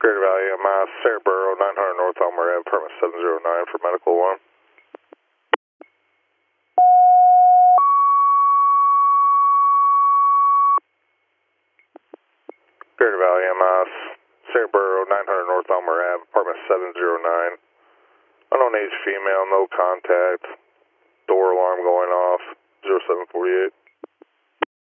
Greater Valley, Sarah Burrow, 900 North Elmer Ave, permit 709 for medical 1. Greater Valley, Sarah Burrow, 900 North Elmer Ave, apartment 709. Unknown age female, no contact. Door alarm going off, 0748.